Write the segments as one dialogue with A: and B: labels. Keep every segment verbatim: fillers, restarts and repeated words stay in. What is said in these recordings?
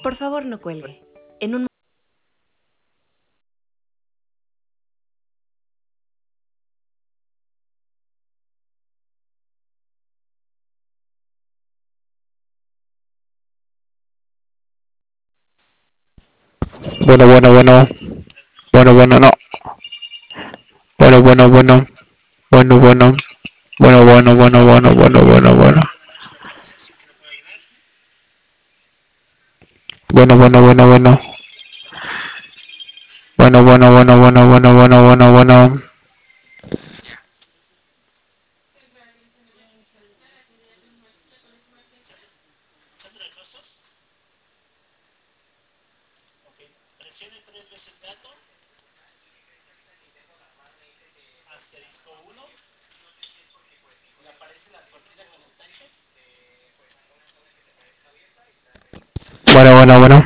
A: Por favor, no cuelgue. En un
B: Bueno, bueno, bueno. Bueno, bueno, no. Bueno, bueno, bueno. Bueno, bueno. Bueno, bueno, bueno, bueno, bueno, bueno, bueno. Bueno, bueno, bueno, bueno. Bueno, bueno, bueno, bueno, bueno, bueno, bueno, bueno. Bueno, bueno, bueno.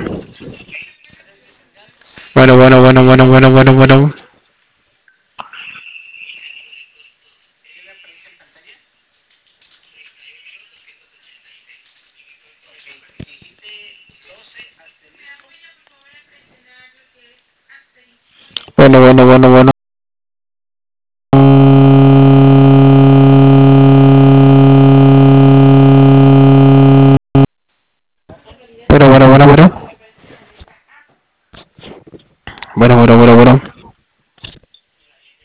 B: Bueno, bueno, bueno, bueno, bueno, bueno, bueno. Bueno, bueno, bueno, bueno. Bueno, bueno, bueno, bueno. Bueno, bueno, bueno, bueno.